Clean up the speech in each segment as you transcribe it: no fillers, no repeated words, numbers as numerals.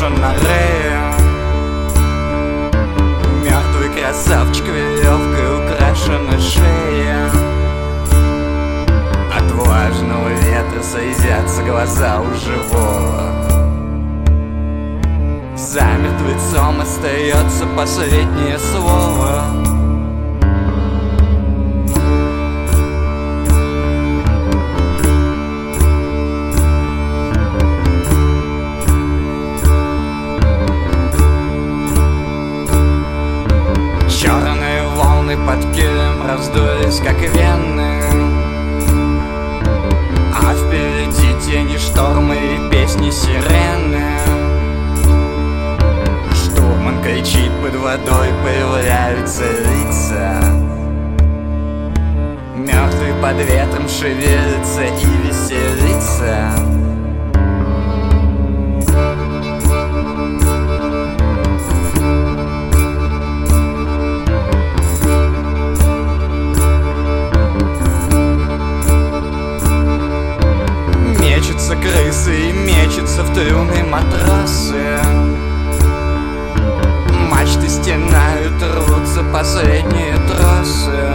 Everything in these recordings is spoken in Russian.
кожа на рее. Мертвый красавчик, веревкой украшена шея. От влажного ветра слезятся глаза у живого. За мертвецом остается последнее слово. Черные волны под килем раздулись, как вены, а впереди тени, штормы и песни сирены. Штурман кричит, под водой появляются лица. Мертвый под ветром шевелится и веселится. Мечутся крысы и мечутся в трюме матрасы. Мачты стенают, рвутся последние тросы.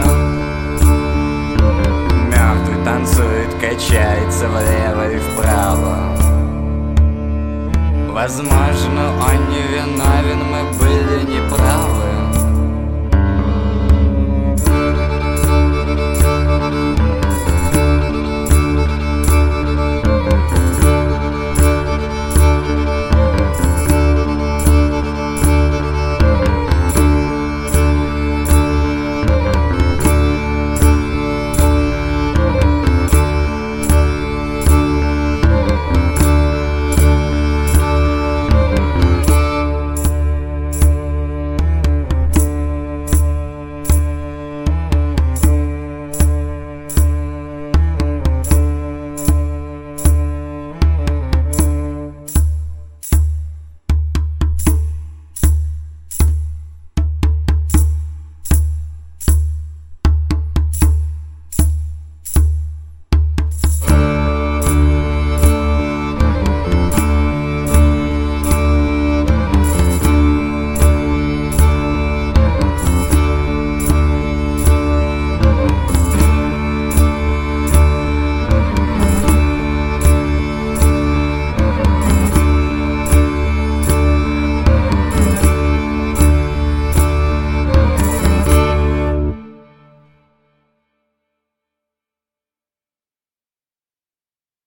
Мертвый танцует, качается влево и вправо. Возможно, он не виновен, мы были неправы.